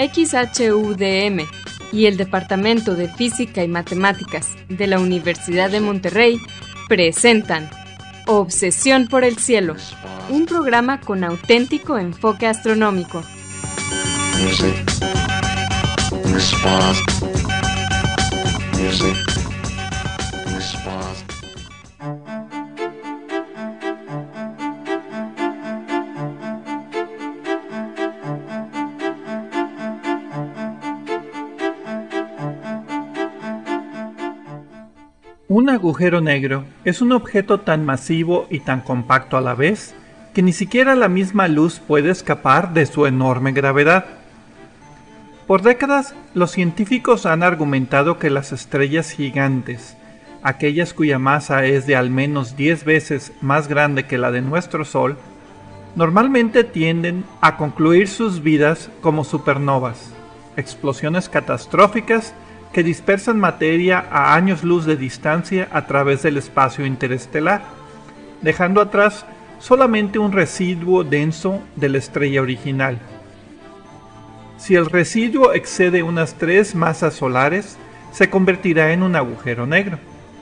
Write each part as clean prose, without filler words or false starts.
XHUDM y el Departamento de Física y Matemáticas de la Universidad de Monterrey presentan Obsesión por el Cielo, un programa con auténtico enfoque astronómico. Un agujero negro es un objeto tan masivo y tan compacto a la vez que ni siquiera la misma luz puede escapar de su enorme gravedad. Por décadas, los científicos han argumentado que las estrellas gigantes, aquellas cuya masa es de al menos 10 veces más grande que la de nuestro Sol, normalmente tienden a concluir sus vidas como supernovas, explosiones catastróficas que dispersan materia a años luz de distancia a través del espacio interestelar, dejando atrás solamente un residuo denso de la estrella original. Si el residuo excede unas 3 masas solares, se convertirá en un agujero negro.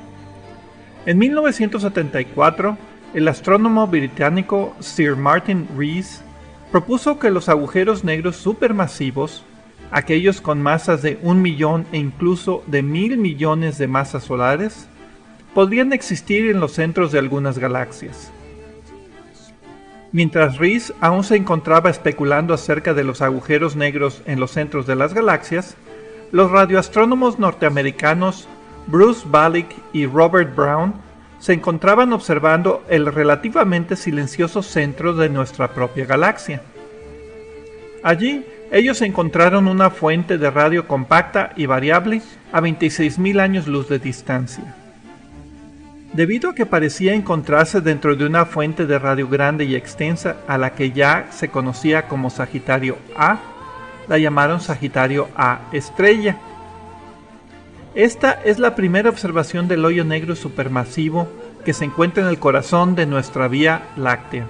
En 1974, el astrónomo británico Sir Martin Rees propuso que los agujeros negros supermasivos, aquellos con masas de 1 millón e incluso de 1.000 millones de masas solares, podrían existir en los centros de algunas galaxias. Mientras Rees aún se encontraba especulando acerca de los agujeros negros en los centros de las galaxias, los radioastrónomos norteamericanos Bruce Balick y Robert Brown se encontraban observando el relativamente silencioso centro de nuestra propia galaxia. Allí, ellos encontraron una fuente de radio compacta y variable a 26.000 años luz de distancia. Debido a que parecía encontrarse dentro de una fuente de radio grande y extensa a la que ya se conocía como Sagitario A, la llamaron Sagitario A estrella. Esta es la primera observación del hoyo negro supermasivo que se encuentra en el corazón de nuestra Vía Láctea.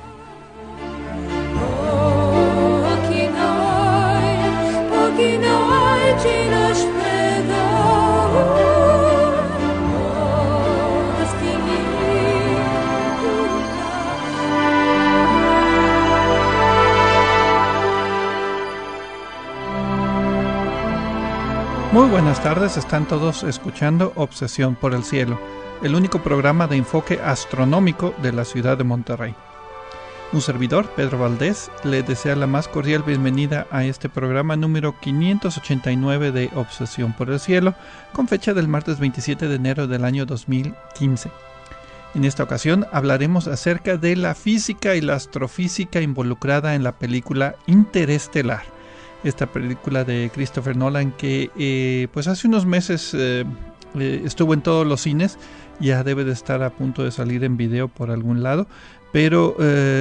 Muy buenas tardes, están todos escuchando Obsesión por el Cielo, el único programa de enfoque astronómico de la ciudad de Monterrey. Un servidor, Pedro Valdés, le desea la más cordial bienvenida a este programa número 589 de Obsesión por el Cielo, con fecha del martes 27 de enero del año 2015. En esta ocasión hablaremos acerca de la física y la astrofísica involucrada en la película Interestelar. Esta película de Christopher Nolan que pues hace unos meses estuvo en todos los cines, ya debe de estar a punto de salir en video por algún lado, pero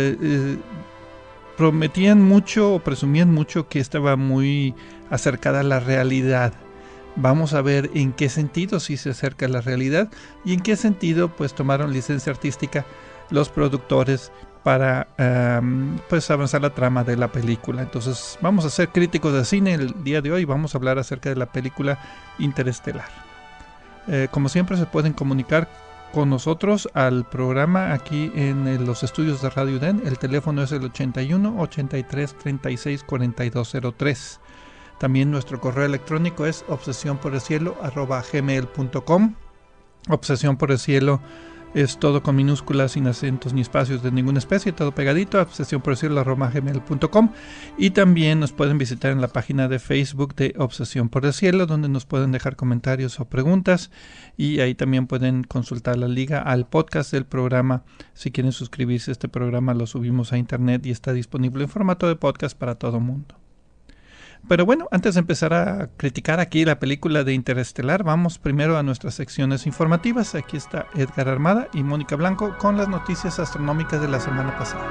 prometían mucho o presumían mucho que estaba muy acercada a la realidad. Vamos a ver en qué sentido sí se acerca a la realidad y en qué sentido pues tomaron licencia artística los productores para pues avanzar la trama de la película. Entonces vamos a ser críticos de cine el día de hoy, vamos a hablar acerca de la película Interestelar. Como siempre se pueden comunicar con nosotros al programa aquí en los estudios de Radio UDEN. El teléfono es el 81 83 36 4203. También nuestro correo electrónico es obsesionporelcielo@gmail.com. Obsesión por el Cielo es todo con minúsculas, sin acentos ni espacios de ninguna especie, todo pegadito, obsesionporelcielo@gmail.com. Y también nos pueden visitar en la página de Facebook de Obsesión por el Cielo, donde nos pueden dejar comentarios o preguntas, y ahí también pueden consultar la liga al podcast del programa. Si quieren suscribirse a este programa, lo subimos a internet y está disponible en formato de podcast para todo mundo. Pero bueno, antes de empezar a criticar aquí la película de Interestelar, vamos primero a nuestras secciones informativas. Aquí está Edgar Armada y Mónica Blanco con las noticias astronómicas de la semana pasada.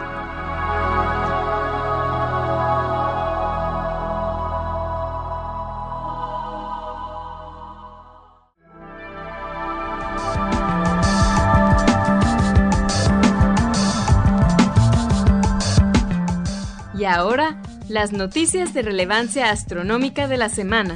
Y ahora, Las noticias de relevancia astronómica de la semana.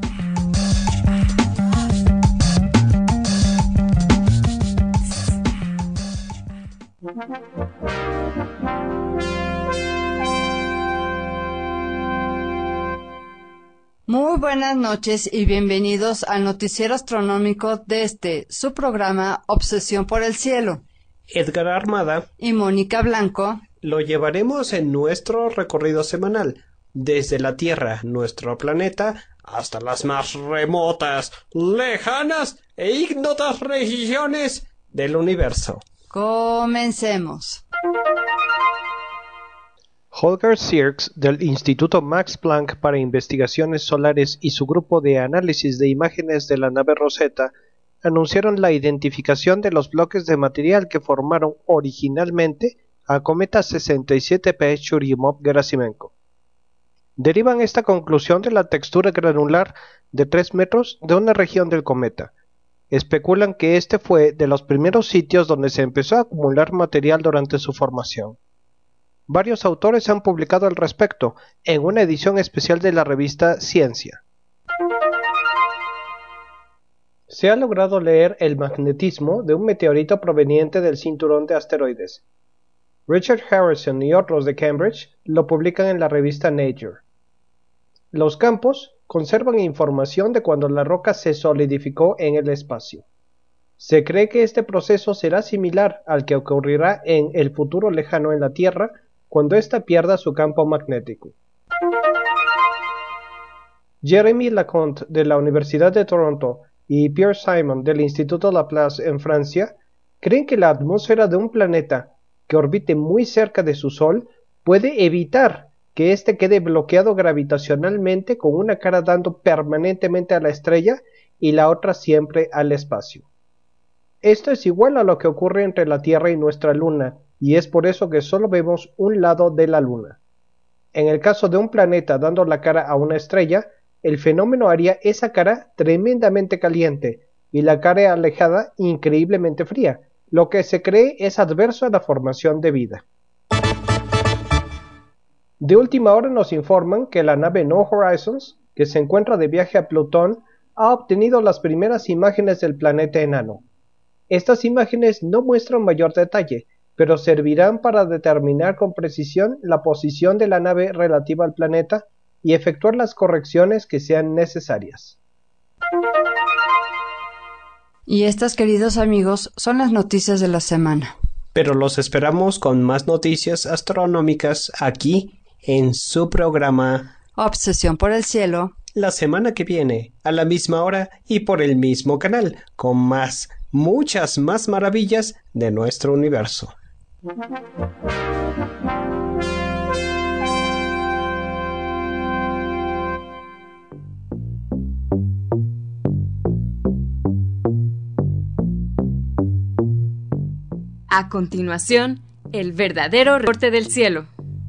Muy buenas noches y bienvenidos al noticiero astronómico de su programa Obsesión por el Cielo. Edgar Armada y Mónica Blanco lo llevaremos en nuestro recorrido semanal, desde la Tierra, nuestro planeta, hasta las más remotas, lejanas e ignotas regiones del universo. Comencemos. Holger Sierks, del Instituto Max Planck para Investigaciones Solares, y su grupo de análisis de imágenes de la nave Rosetta anunciaron la identificación de los bloques de material que formaron originalmente a cometa 67P Churyumov-Gerasimenko. Derivan esta conclusión de la textura granular de 3 metros de una región del cometa. Especulan que este fue de los primeros sitios donde se empezó a acumular material durante su formación. Varios autores han publicado al respecto en una edición especial de la revista Ciencia. Se ha logrado leer el magnetismo de un meteorito proveniente del cinturón de asteroides. Richard Harrison y otros de Cambridge lo publican en la revista Nature. Los campos conservan información de cuando la roca se solidificó en el espacio. Se cree que este proceso será similar al que ocurrirá en el futuro lejano en la Tierra cuando ésta pierda su campo magnético. Jeremy Laconte de la Universidad de Toronto y Pierre Simon del Instituto Laplace en Francia creen que la atmósfera de un planeta que orbite muy cerca de su Sol puede evitar que éste quede bloqueado gravitacionalmente con una cara dando permanentemente a la estrella y la otra siempre al espacio. Esto es igual a lo que ocurre entre la Tierra y nuestra Luna, y es por eso que solo vemos un lado de la Luna. En el caso de un planeta dando la cara a una estrella, el fenómeno haría esa cara tremendamente caliente y la cara alejada increíblemente fría, lo que se cree es adverso a la formación de vida. De última hora nos informan que la nave No Horizons, que se encuentra de viaje a Plutón, ha obtenido las primeras imágenes del planeta enano. Estas imágenes no muestran mayor detalle, pero servirán para determinar con precisión la posición de la nave relativa al planeta y efectuar las correcciones que sean necesarias. Y estas, queridos amigos, son las noticias de la semana. Pero los esperamos con más noticias astronómicas aquí en su programa Obsesión por el Cielo, la semana que viene, a la misma hora y por el mismo canal, con muchas más maravillas de nuestro universo. A continuación, el verdadero reporte del cielo.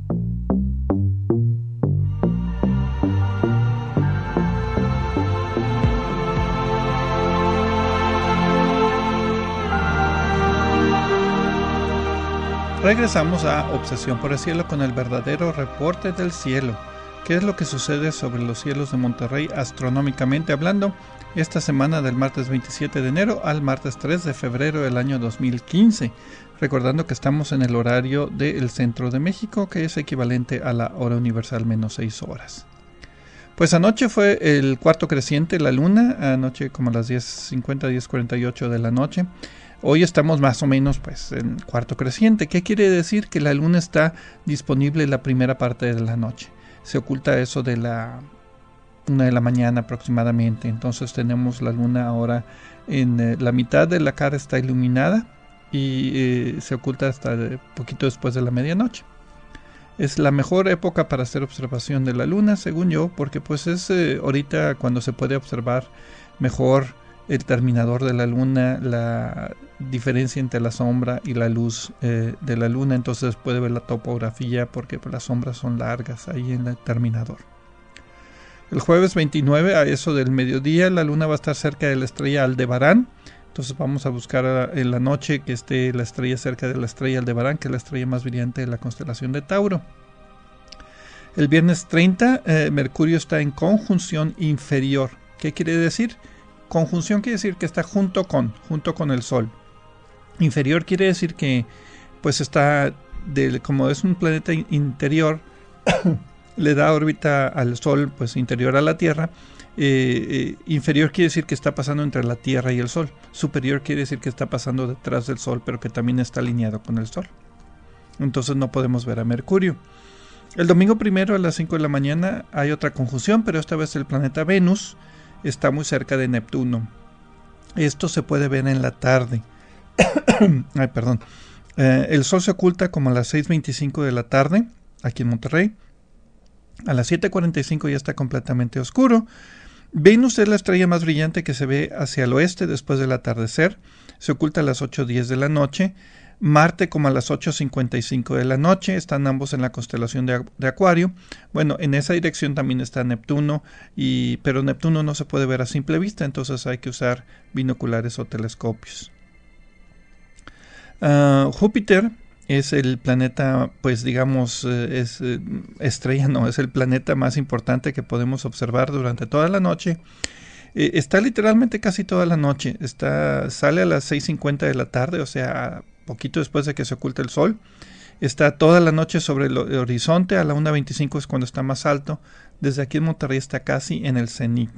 Regresamos a Obsesión por el Cielo con el verdadero reporte del cielo. ¿Qué es lo que sucede sobre los cielos de Monterrey astronómicamente hablando esta semana del martes 27 de enero al martes 3 de febrero del año 2015? Recordando que estamos en el horario del centro de México, que es equivalente a la hora universal menos 6 horas. Pues anoche fue el cuarto creciente, la luna, anoche como a las 10:50, 10:48 de la noche. Hoy estamos más o menos pues en cuarto creciente. ¿Qué quiere decir? Que la luna está disponible la primera parte de la noche. Se oculta eso de la 1 de la mañana aproximadamente. Entonces tenemos la luna ahora en la mitad de la cara está iluminada y se oculta hasta poquito después de la medianoche. Es la mejor época para hacer observación de la luna, según yo, porque pues es ahorita cuando se puede observar mejor el terminador de la luna, la diferencia entre la sombra y la luz de la luna. Entonces puede ver la topografía porque las sombras son largas ahí en el terminador. El jueves 29 a eso del mediodía la luna va a estar cerca de la estrella Aldebarán. Entonces vamos a buscar en la noche que esté la estrella cerca de la estrella Aldebarán, que es la estrella más brillante de la constelación de Tauro. El viernes 30, Mercurio está en conjunción inferior. ¿Qué quiere decir? Conjunción quiere decir que está junto con el Sol. Inferior quiere decir que pues está, como es un planeta interior, le da órbita al Sol, pues interior a la Tierra. Inferior quiere decir que está pasando entre la Tierra y el Sol. Superior quiere decir que está pasando detrás del Sol, pero que también está alineado con el Sol. Entonces no podemos ver a Mercurio. El domingo primero a las 5 de la mañana hay otra conjunción, pero esta vez el planeta Venus está muy cerca de Neptuno. Esto se puede ver en la tarde. Ay, perdón. El Sol se oculta como a las 6:25 de la tarde, aquí en Monterrey. A las 7:45 ya está completamente oscuro. Venus es la estrella más brillante que se ve hacia el oeste después del atardecer. Se oculta a las 8:10 de la noche. Marte como a las 8:55 de la noche. Están ambos en la constelación de Acuario. Bueno, en esa dirección también está Neptuno, pero Neptuno no se puede ver a simple vista, entonces hay que usar binoculares o telescopios. Júpiter es el planeta, pues digamos, es el planeta más importante que podemos observar durante toda la noche. Está literalmente casi toda la noche. Sale a las 6:50 de la tarde, o sea, poquito después de que se oculte el Sol. Está toda la noche sobre el horizonte. A la 1:25 es cuando está más alto. Desde aquí en Monterrey está casi en el cenit.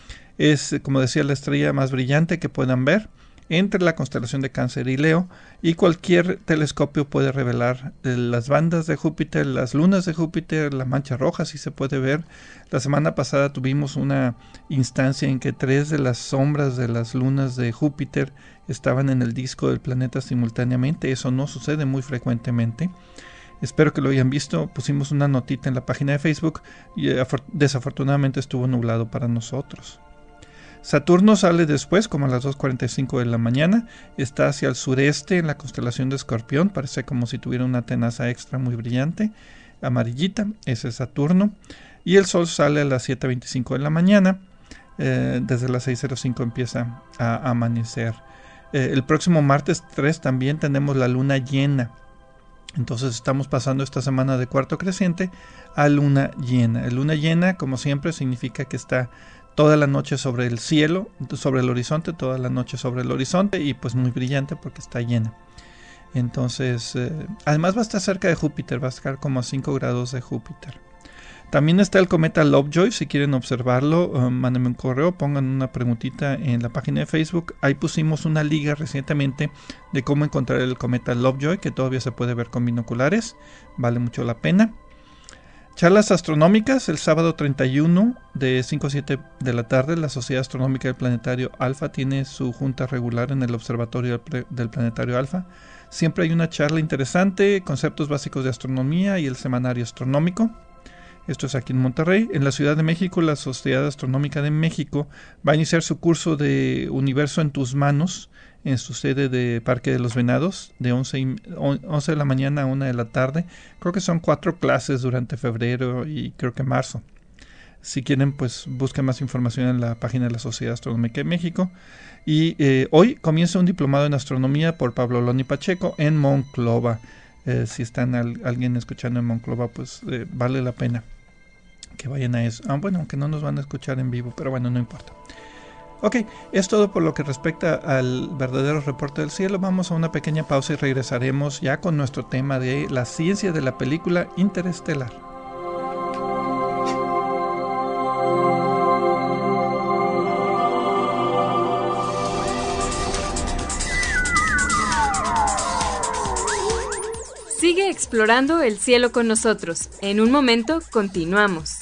Es, como decía, la estrella más brillante que puedan ver entre la constelación de Cáncer y Leo, y cualquier telescopio puede revelar las bandas de Júpiter, las lunas de Júpiter, la mancha roja, si se puede ver. La semana pasada tuvimos una instancia en que 3 de las sombras de las lunas de Júpiter estaban en el disco del planeta simultáneamente. Eso no sucede muy frecuentemente. Espero que lo hayan visto. Pusimos una notita en la página de Facebook y desafortunadamente estuvo nublado para nosotros. Saturno sale después, como a las 2:45 de la mañana. Está hacia el sureste en la constelación de Escorpión. Parece como si tuviera una tenaza extra muy brillante, amarillita. Ese es Saturno. Y el Sol sale a las 7:25 de la mañana. Desde las 6:05 empieza a amanecer. El próximo martes 3 también tenemos la luna llena. Entonces estamos pasando esta semana de cuarto creciente a luna llena. La luna llena, como siempre, significa que está toda la noche sobre el cielo, sobre el horizonte, toda la noche sobre el horizonte, y pues muy brillante porque está llena. Entonces, además va a estar cerca de Júpiter, va a estar como a 5 grados de Júpiter. También está el cometa Lovejoy. Si quieren observarlo, mándenme un correo, pongan una preguntita en la página de Facebook. Ahí pusimos una liga recientemente de cómo encontrar el cometa Lovejoy, que todavía se puede ver con binoculares, vale mucho la pena. Charlas astronómicas el sábado 31 de 5 a 7 de la tarde. La Sociedad Astronómica del Planetario Alfa tiene su junta regular en el Observatorio del Planetario Alfa. Siempre hay una charla interesante, conceptos básicos de astronomía y el semanario astronómico. Esto es aquí en Monterrey. En la Ciudad de México, la Sociedad Astronómica de México va a iniciar su curso de Universo en tus manos en su sede de Parque de los Venados, de 11 de la mañana a 1 de la tarde. Creo que son 4 clases durante febrero y creo que marzo. Si quieren, pues busquen más información en la página de la Sociedad Astronómica de México. Y hoy comienza un diplomado en astronomía por Pablo Loni Pacheco en Monclova. Si están alguien escuchando en Monclova, pues vale la pena que vayan a eso. Bueno, aunque no nos van a escuchar en vivo, pero bueno, no importa. Ok, es todo por lo que respecta al verdadero reporte del cielo. Vamos a una pequeña pausa y regresaremos ya con nuestro tema de la ciencia de la película Interestelar. Sigue explorando el cielo con nosotros. En un momento continuamos.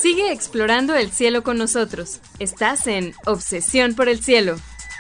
Sigue explorando el cielo con nosotros. Estás en Obsesión por el Cielo.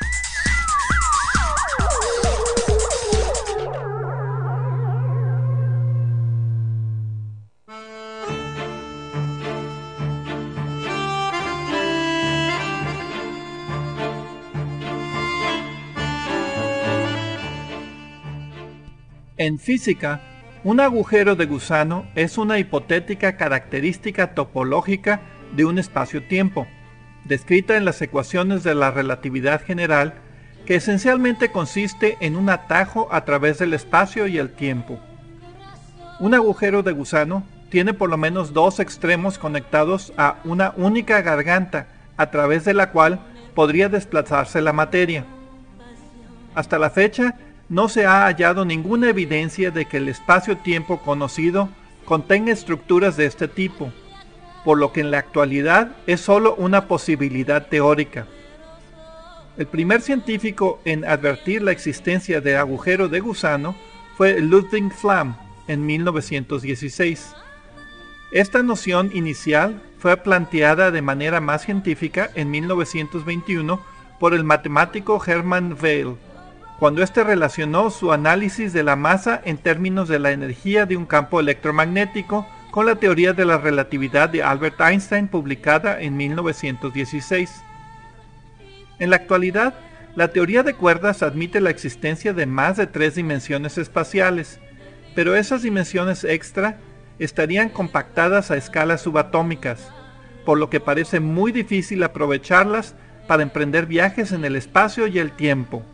En física, un agujero de gusano es una hipotética característica topológica de un espacio-tiempo, descrita en las ecuaciones de la relatividad general, que esencialmente consiste en un atajo a través del espacio y el tiempo. Un agujero de gusano tiene por lo menos dos extremos conectados a una única garganta, a través de la cual podría desplazarse la materia. Hasta la fecha, no se ha hallado ninguna evidencia de que el espacio-tiempo conocido contenga estructuras de este tipo, por lo que en la actualidad es solo una posibilidad teórica. El primer científico en advertir la existencia de agujero de gusano fue Ludwig Flamm en 1916. Esta noción inicial fue planteada de manera más científica en 1921 por el matemático Hermann Weyl, cuando éste relacionó su análisis de la masa en términos de la energía de un campo electromagnético con la teoría de la relatividad de Albert Einstein, publicada en 1916. En la actualidad, la teoría de cuerdas admite la existencia de más de 3 dimensiones espaciales, pero esas dimensiones extra estarían compactadas a escalas subatómicas, por lo que parece muy difícil aprovecharlas para emprender viajes en el espacio y el tiempo.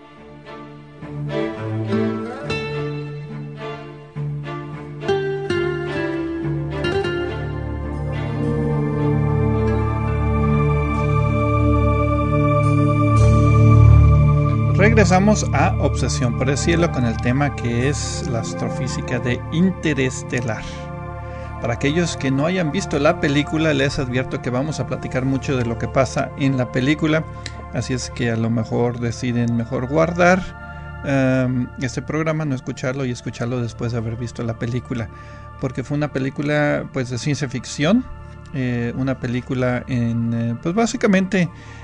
Regresamos a Obsesión por el Cielo con el tema que es la astrofísica de Interestelar. Para aquellos que no hayan visto la película, les advierto que vamos a platicar mucho de lo que pasa en la película, así es que a lo mejor deciden mejor guardar este programa, no escucharlo y escucharlo después de haber visto la película, porque fue una película pues de ciencia ficción, una película en pues básicamente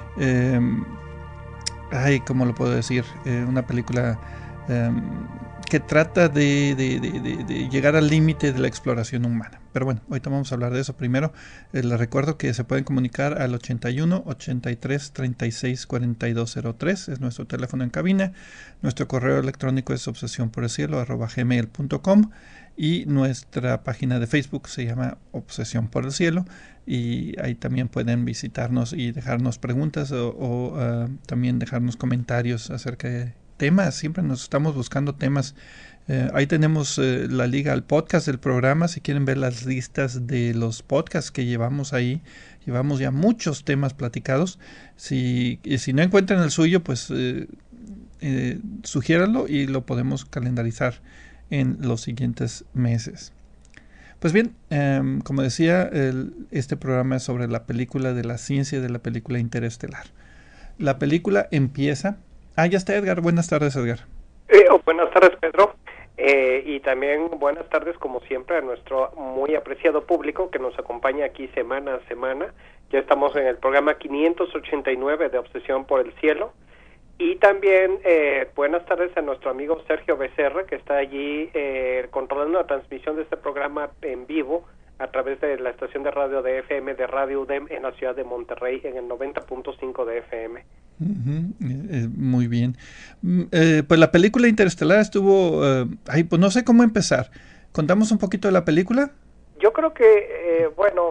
¿cómo lo puedo decir? Una película que trata de llegar al límite de la exploración humana. Pero bueno, ahorita vamos a hablar de eso. Primero, les recuerdo que se pueden comunicar al 81 83 36 4203, es nuestro teléfono en cabina. Nuestro correo electrónico es obsesionporelcielo@gmail.com y nuestra página de Facebook se llama Obsesión por el Cielo, y ahí también pueden visitarnos y dejarnos preguntas o también dejarnos comentarios acerca de temas. Siempre nos estamos buscando temas. Ahí tenemos la liga al podcast del programa. Si quieren ver las listas de los podcasts que llevamos ahí, llevamos ya muchos temas platicados. Si no encuentran el suyo, pues sugiéranlo y lo podemos calendarizar en los siguientes meses. Pues bien, como decía, este programa es sobre la película de la ciencia de la película Interestelar. La película empieza... ya está Edgar. Buenas tardes, Edgar. Buenas tardes, Pedro. Y también buenas tardes, como siempre, a nuestro muy apreciado público que nos acompaña aquí semana a semana. Ya estamos en el programa 589 de Obsesión por el Cielo. Y también buenas tardes a nuestro amigo Sergio Becerra, que está allí controlando la transmisión de este programa en vivo a través de la estación de radio de FM de Radio UDEM en la ciudad de Monterrey en el 90.5 de FM. Muy bien. Pues la película Interestelar estuvo... pues no sé cómo empezar. ¿Contamos un poquito de la película? Yo creo que,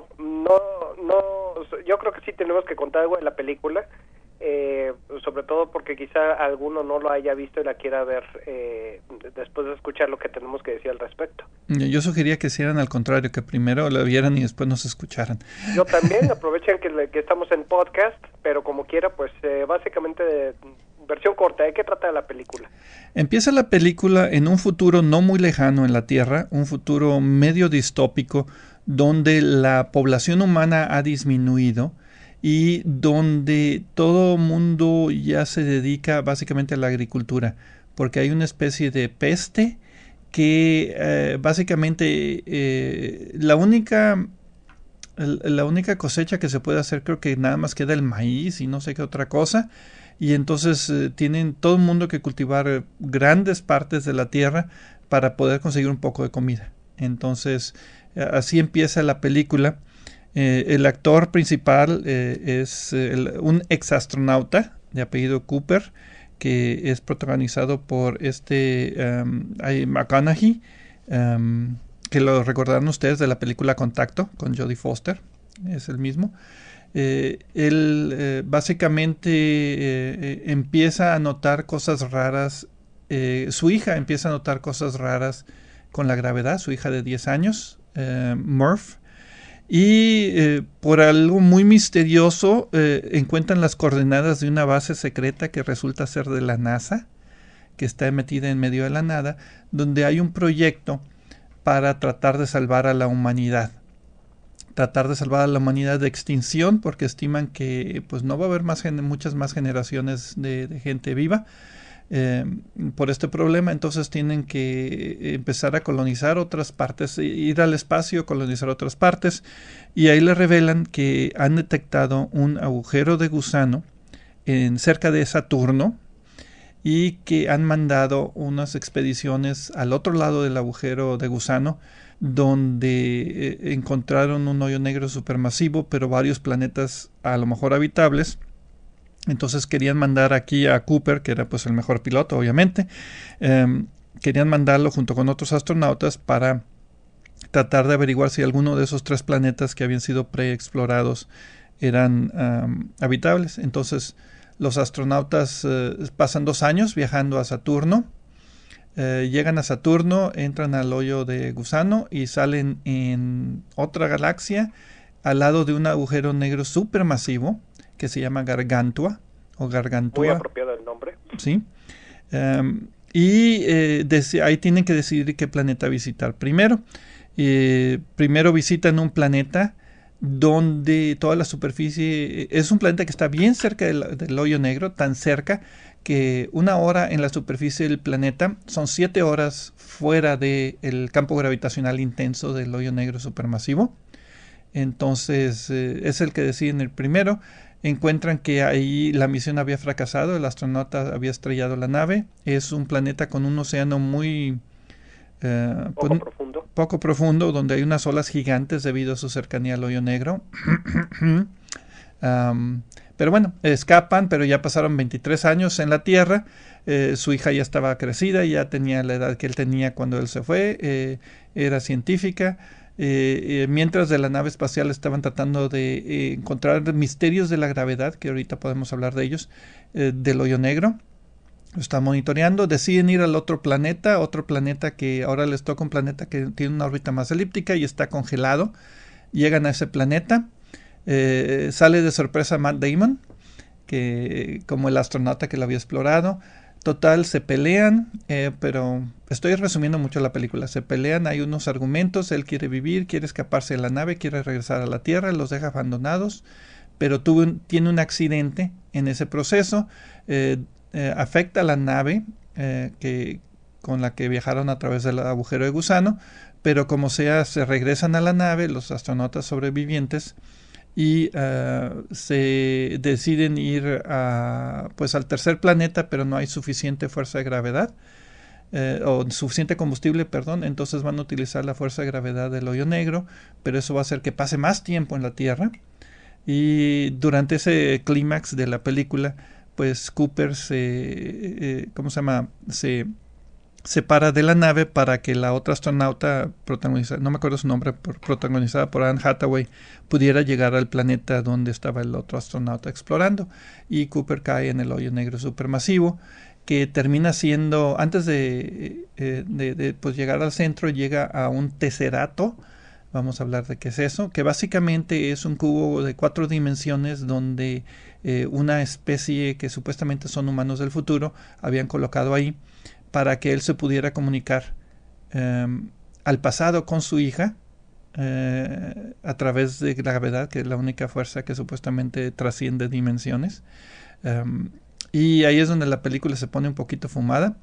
yo creo que sí tenemos que contar algo de la película. Sobre todo porque quizá alguno no lo haya visto y la quiera ver después de escuchar lo que tenemos que decir al respecto. Yo sugería que hicieran al contrario, que primero la vieran y después nos escucharan. Yo también, aprovechen que estamos en podcast, pero como quiera, pues básicamente versión corta. ¿De qué trata la película? Empieza la película en un futuro no muy lejano en la Tierra, un futuro medio distópico, donde la población humana ha disminuido y donde todo mundo ya se dedica básicamente a la agricultura, porque hay una especie de peste que básicamente la única la única cosecha que se puede hacer, creo que nada más queda el maíz y no sé qué otra cosa. Y entonces tienen todo el mundo que cultivar grandes partes de la tierra para poder conseguir un poco de comida. Entonces así empieza la película. El actor principal es un exastronauta de apellido Cooper, que es protagonizado por McConaughey, que lo recordarán ustedes de la película Contacto con Jodie Foster, es el mismo. Él básicamente empieza a notar cosas raras, su hija empieza a notar cosas raras con la gravedad, su hija de 10 años, Murph, y por algo muy misterioso encuentran las coordenadas de una base secreta que resulta ser de la NASA, que está metida en medio de la nada, donde hay un proyecto para tratar de salvar a la humanidad. Tratar de salvar a la humanidad de extinción, porque estiman que pues no va a haber muchas más generaciones de gente viva por este problema. Entonces tienen que empezar a colonizar otras partes, ir al espacio, colonizar otras partes, y ahí le revelan que han detectado un agujero de gusano cerca de Saturno, y que han mandado unas expediciones al otro lado del agujero de gusano, donde encontraron un hoyo negro supermasivo, pero varios planetas a lo mejor habitables. Entonces querían mandar aquí a Cooper, que era pues el mejor piloto, obviamente. Querían mandarlo junto con otros astronautas para tratar de averiguar si alguno de esos 3 planetas que habían sido preexplorados eran habitables. Entonces los astronautas pasan 2 años viajando a Saturno. Llegan a Saturno, entran al hoyo de gusano y salen en otra galaxia al lado de un agujero negro supermasivo que se llama Gargantua o Gargantua. Muy apropiado el nombre. Sí. Ahí tienen que decidir qué planeta visitar primero. Primero visitan un planeta donde toda la superficie es un planeta que está bien cerca del hoyo negro, tan cerca que 1 hora en la superficie del planeta son 7 horas fuera del campo gravitacional intenso del hoyo negro supermasivo. Entonces es el que deciden el primero. Encuentran que ahí la misión había fracasado, el astronauta había estrellado la nave. Es un planeta con un océano muy poco profundo, donde hay unas olas gigantes debido a su cercanía al hoyo negro. Pero bueno, escapan, pero ya pasaron 23 años en la Tierra. Su hija ya estaba crecida, ya tenía la edad que él tenía cuando él se fue, era científica. Mientras de la nave espacial estaban tratando de encontrar misterios de la gravedad, que ahorita podemos hablar de ellos, del hoyo negro. Lo están monitoreando, deciden ir al otro planeta que ahora les toca un planeta que tiene una órbita más elíptica y está congelado. Llegan a ese planeta, sale de sorpresa Matt Damon, que como el astronauta que lo había explorado. Total, se pelean, pero estoy resumiendo mucho la película. Se pelean, hay unos argumentos, él quiere vivir, quiere escaparse de la nave, quiere regresar a la Tierra, los deja abandonados, pero tiene un accidente en ese proceso, afecta a la nave con la que viajaron a través del agujero de gusano, pero como sea, se regresan a la nave, los astronautas sobrevivientes, y se deciden ir al tercer planeta, pero no hay suficiente fuerza de gravedad o suficiente combustible, perdón. Entonces van a utilizar la fuerza de gravedad del hoyo negro, pero eso va a hacer que pase más tiempo en la Tierra. Y durante ese clímax de la película, pues Cooper se separa de la nave para que la otra astronauta protagonizada, no me acuerdo su nombre, protagonizada por Anne Hathaway, pudiera llegar al planeta donde estaba el otro astronauta explorando, y Cooper cae en el hoyo negro supermasivo, que termina siendo, antes de pues llegar al centro, llega a un teserato. Vamos a hablar de qué es eso, que básicamente es un cubo de 4 dimensiones donde una especie que supuestamente son humanos del futuro habían colocado ahí para que él se pudiera comunicar al pasado con su hija a través de gravedad, que es la única fuerza que supuestamente trasciende dimensiones. Y ahí es donde la película se pone un poquito fumada.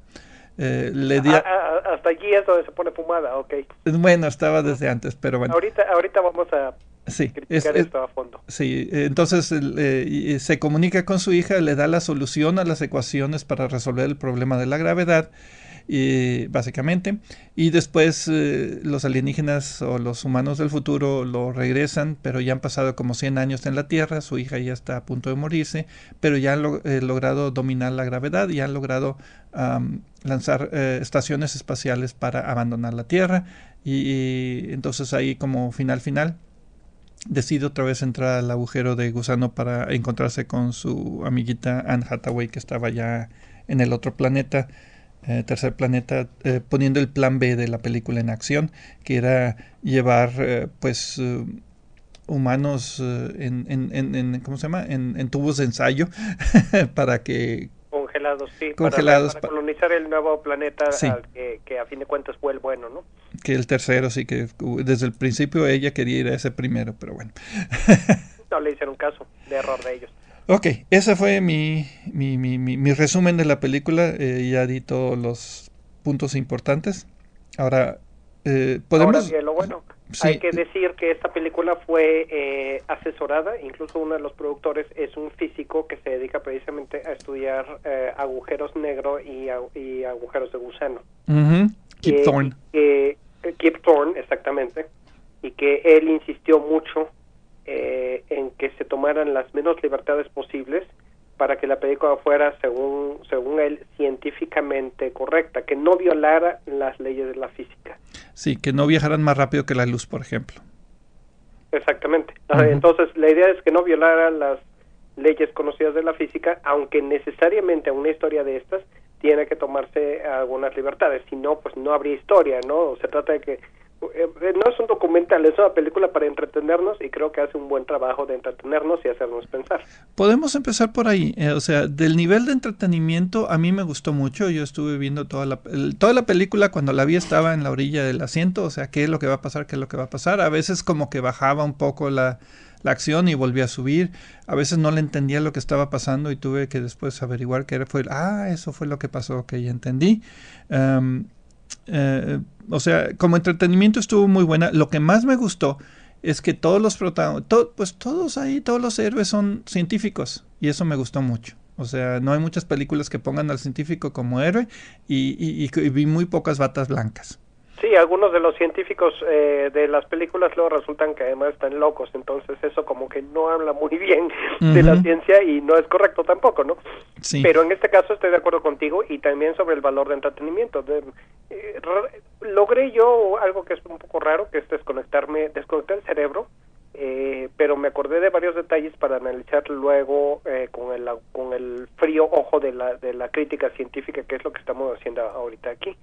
Hasta allí es donde se pone fumada, ok. Bueno, estaba desde antes, pero bueno. Ahorita vamos a Sí, criticar esto a fondo. Sí, entonces se comunica con su hija, le da la solución a las ecuaciones para resolver el problema de la gravedad, básicamente, y después los alienígenas o los humanos del futuro lo regresan, pero ya han pasado como 100 años en la Tierra, su hija ya está a punto de morirse, pero ya han logrado dominar la gravedad y han logrado lanzar estaciones espaciales para abandonar la Tierra, y entonces ahí como final decide otra vez entrar al agujero de gusano para encontrarse con su amiguita Anne Hathaway, que estaba ya en el otro planeta, tercer planeta, poniendo el plan B de la película en acción, que era llevar humanos ¿cómo se llama? En tubos de ensayo para que congelados, para colonizar el nuevo planeta, sí, que a fin de cuentas fue el bueno, ¿no? Que el tercero, sí, que desde el principio ella quería ir a ese primero, pero bueno. No le hicieron caso, de error de ellos. Ok, ese fue mi resumen de la película. Ya di todos los puntos importantes. Ahora, podemos... Ahora, lo bueno, sí. Hay que decir que esta película fue asesorada, incluso uno de los productores es un físico que se dedica precisamente a estudiar agujeros negros y agujeros de gusano. Kip Thorne. Kip Thorne, exactamente, y que él insistió mucho en que se tomaran las menos libertades posibles para que la película fuera, según él, científicamente correcta, que no violara las leyes de la física. Sí, que no viajaran más rápido que la luz, por ejemplo. Exactamente. Entonces, la idea es que no violara las leyes conocidas de la física, aunque necesariamente una historia de estas tiene que tomarse algunas libertades, si no, pues no habría historia, ¿no? Se trata de que no es un documental, es una película para entretenernos y creo que hace un buen trabajo de entretenernos y hacernos pensar. Podemos empezar por ahí, o sea, del nivel de entretenimiento a mí me gustó mucho. Yo estuve viendo toda la película, cuando la vi estaba en la orilla del asiento, o sea, qué es lo que va a pasar, a veces como que bajaba un poco la acción y volvía a subir, a veces no le entendía lo que estaba pasando y tuve que después averiguar qué fue, eso fue lo que pasó, que ya entendí. O sea, como entretenimiento estuvo muy buena. Lo que más me gustó es que todos los todos los héroes son científicos y eso me gustó mucho. O sea, no hay muchas películas que pongan al científico como héroe y vi muy pocas batas blancas. Sí, algunos de los científicos de las películas luego resultan que además están locos, entonces eso como que no habla muy bien de la ciencia y no es correcto tampoco, ¿no? Sí. Pero en este caso estoy de acuerdo contigo y también sobre el valor de entretenimiento. Logré yo algo que es un poco raro, que es desconectar el cerebro, pero me acordé de varios detalles para analizar luego con el frío ojo de la crítica científica, que es lo que estamos haciendo ahorita aquí.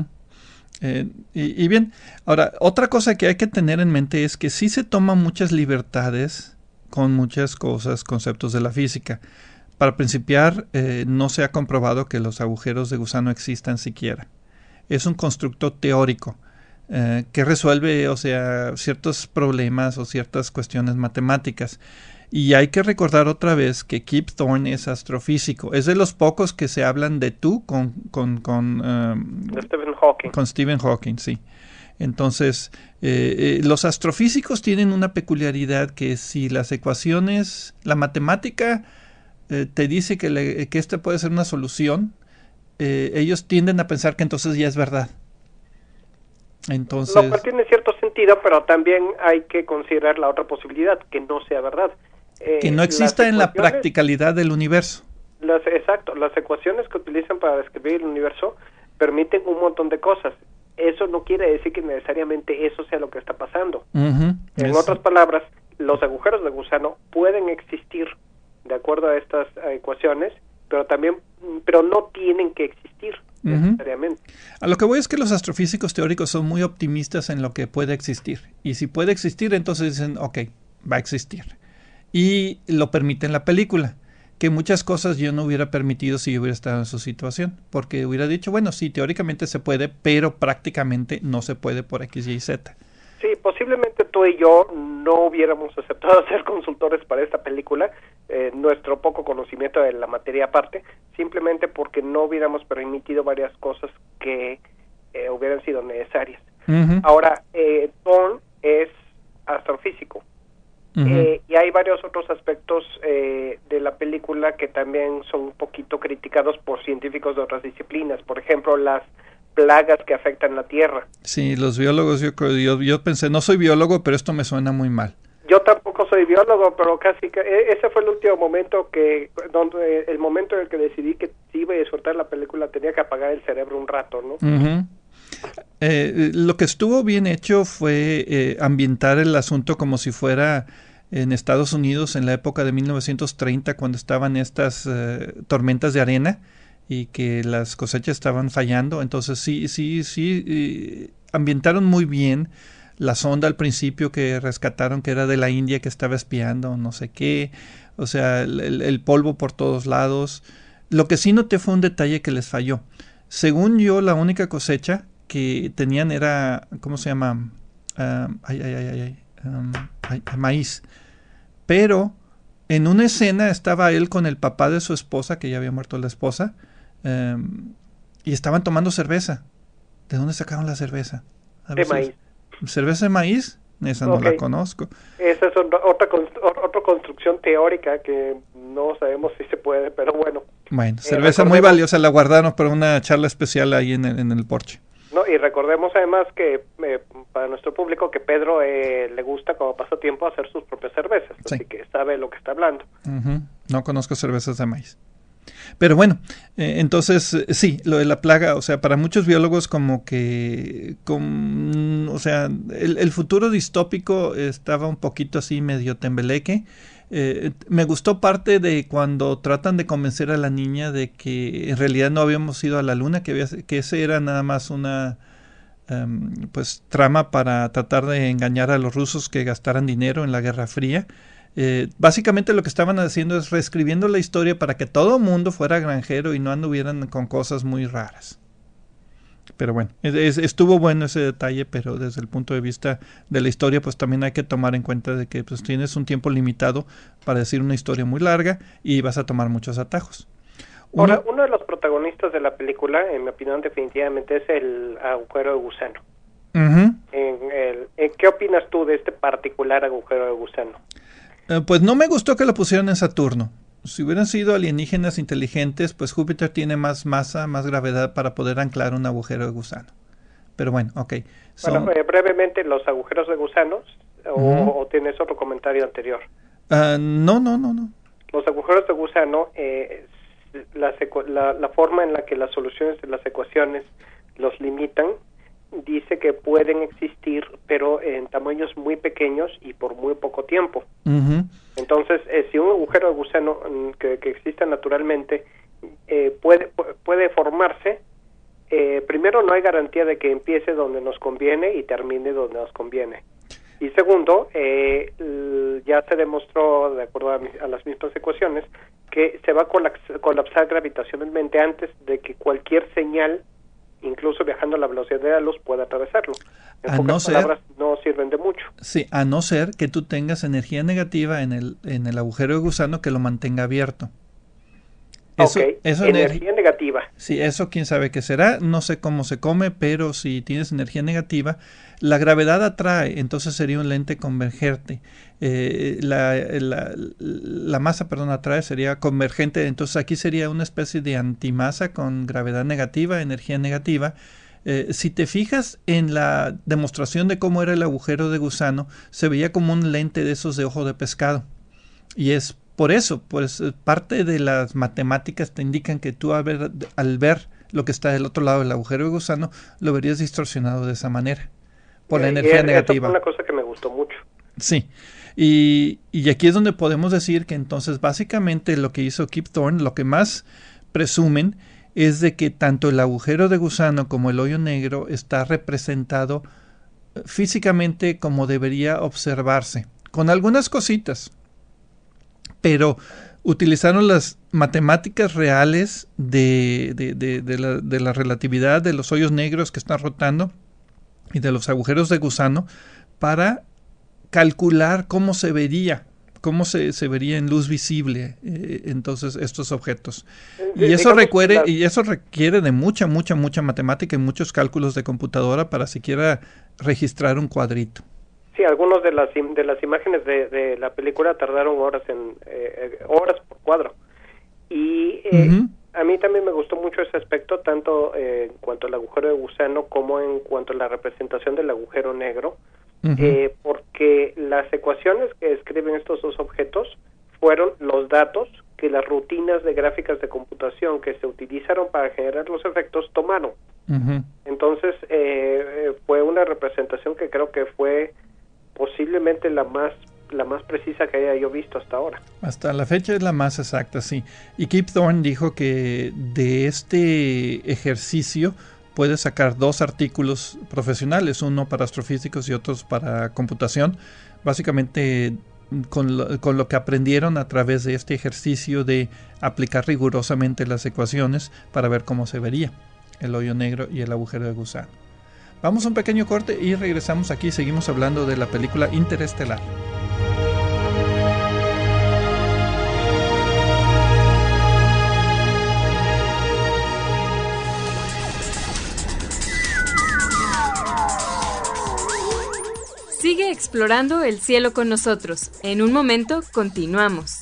Y bien, ahora, otra cosa que hay que tener en mente es que sí se toman muchas libertades con muchas cosas, conceptos de la física. Para principiar, no se ha comprobado que los agujeros de gusano existan siquiera. Es un constructo teórico que resuelve, o sea, ciertos problemas o ciertas cuestiones matemáticas. Y hay que recordar otra vez que Kip Thorne es astrofísico. Es de los pocos que se hablan de tú con Stephen Hawking. Con Stephen Hawking, sí. Entonces, los astrofísicos tienen una peculiaridad que si las ecuaciones, la matemática te dice que esta puede ser una solución, ellos tienden a pensar que entonces ya es verdad. Entonces, lo cual tiene cierto sentido, pero también hay que considerar la otra posibilidad, que no sea verdad. Que no exista en la practicalidad del universo. Exacto, las ecuaciones que utilizan para describir el universo permiten un montón de cosas. Eso no quiere decir que necesariamente eso sea lo que está pasando. En otras palabras, los agujeros de gusano pueden existir de acuerdo a estas ecuaciones, pero no tienen que existir necesariamente. A lo que voy es que los astrofísicos teóricos son muy optimistas en lo que puede existir. Y si puede existir, entonces dicen, ok, va a existir. Y lo permite en la película, que muchas cosas yo no hubiera permitido si yo hubiera estado en su situación, porque hubiera dicho, bueno, sí, teóricamente se puede, pero prácticamente no se puede por X, Y, Z. Sí, posiblemente tú y yo no hubiéramos aceptado ser consultores para esta película, nuestro poco conocimiento de la materia aparte, simplemente porque no hubiéramos permitido varias cosas que hubieran sido necesarias. Ahora, Thorne es astrofísico, Y hay varios otros aspectos de la película que también son un poquito criticados por científicos de otras disciplinas. Por ejemplo, las plagas que afectan la Tierra. Sí, los biólogos, yo pensé, no soy biólogo, pero esto me suena muy mal. Yo tampoco soy biólogo, pero casi ese fue el último momento el momento en el que decidí que si iba a disfrutar la película tenía que apagar el cerebro un rato, ¿no? Lo que estuvo bien hecho fue ambientar el asunto como si fuera en Estados Unidos en la época de 1930, cuando estaban estas tormentas de arena y que las cosechas estaban fallando. Entonces sí, ambientaron muy bien la sonda al principio que rescataron, que era de la India, que estaba espiando no sé qué, o sea, el polvo por todos lados. Lo que sí noté fue un detalle que les falló. Según yo, la única cosecha que tenían era, ¿cómo se llama? Maíz. Pero en una escena estaba él con el papá de su esposa, que ya había muerto la esposa, y estaban tomando cerveza. ¿De dónde sacaron la cerveza? De maíz. ¿Cerveza de maíz? Esa no la conozco. Esa es otra construcción teórica que no sabemos si se puede, pero bueno. Bueno, cerveza muy valiosa, la guardaron para una charla especial ahí en el porche. No, y recordemos además que para nuestro público que Pedro le gusta como pasatiempo hacer sus propias cervezas, así que sabe lo que está hablando. No conozco cervezas de maíz. Pero bueno, entonces sí, lo de la plaga, o sea, para muchos biólogos como que, o sea, el futuro distópico estaba un poquito así medio tembeleque. Me gustó parte de cuando tratan de convencer a la niña de que en realidad no habíamos ido a la luna, que ese era nada más una pues trama para tratar de engañar a los rusos que gastaran dinero en la Guerra Fría. Básicamente lo que estaban haciendo es reescribiendo la historia para que todo el mundo fuera granjero y no anduvieran con cosas muy raras. Pero bueno, estuvo bueno ese detalle, pero desde el punto de vista de la historia, pues también hay que tomar en cuenta de que pues tienes un tiempo limitado para decir una historia muy larga y vas a tomar muchos atajos. Uno de los protagonistas de la película, en mi opinión, definitivamente es el agujero de gusano. ¿Qué opinas tú de este particular agujero de gusano? Pues no me gustó que lo pusieran en Saturno. Si hubieran sido alienígenas inteligentes, pues Júpiter tiene más masa, más gravedad para poder anclar un agujero de gusano. Pero bueno, ok. Bueno, brevemente, ¿los agujeros de gusanos o tienes otro comentario anterior? No. Los agujeros de gusano, la forma en la que las soluciones de las ecuaciones los limitan, dice que pueden existir, pero en tamaños muy pequeños y por muy poco tiempo. Entonces, si un agujero de gusano que exista naturalmente puede formarse, primero no hay garantía de que empiece donde nos conviene y termine donde nos conviene. Y segundo, ya se demostró, de acuerdo a las mismas ecuaciones, que se va a colapsar gravitacionalmente antes de que cualquier señal, incluso viajando a la velocidad de la luz, puede atravesarlo. En pocas palabras, no sirven de mucho. Sí, a no ser que tú tengas energía negativa en el agujero de gusano que lo mantenga abierto. Eso energía negativa. Sí, eso quién sabe qué será, no sé cómo se come, pero si tienes energía negativa, la gravedad atrae, entonces sería un lente convergente. La masa, atrae, sería convergente, entonces aquí sería una especie de antimasa con gravedad negativa, energía negativa. Si te fijas en la demostración de cómo era el agujero de gusano, se veía como un lente de esos de ojo de pescado. Y es por eso, pues parte de las matemáticas te indican que tú al ver lo que está del otro lado del agujero de gusano, lo verías distorsionado de esa manera, por la energía negativa. Eso fue una cosa que me gustó mucho. Sí, y aquí es donde podemos decir que entonces básicamente lo que hizo Kip Thorne, lo que más presumen es de que tanto el agujero de gusano como el hoyo negro está representado físicamente como debería observarse, con algunas cositas, pero utilizaron las matemáticas reales de la relatividad de los hoyos negros que están rotando y de los agujeros de gusano para calcular cómo se vería en luz visible entonces estos objetos. Y eso requiere de mucha matemática y muchos cálculos de computadora para siquiera registrar un cuadrito. Sí, algunos de las imágenes de la película tardaron horas por cuadro. Y a mí también me gustó mucho ese aspecto, tanto en cuanto al agujero de gusano como en cuanto a la representación del agujero negro, porque las ecuaciones que escriben estos dos objetos fueron los datos que las rutinas de gráficas de computación que se utilizaron para generar los efectos tomaron. Entonces fue una representación que creo que fue posiblemente la más precisa que haya yo visto hasta ahora. Hasta la fecha es la más exacta, sí. Y Kip Thorne dijo que de este ejercicio puede sacar 2 artículos profesionales, uno para astrofísicos y otros para computación, básicamente con lo que aprendieron a través de este ejercicio de aplicar rigurosamente las ecuaciones para ver cómo se vería el hoyo negro y el agujero de gusano. Vamos a un pequeño corte y regresamos aquí, seguimos hablando de la película Interestelar. Sigue explorando el cielo con nosotros. En un momento continuamos.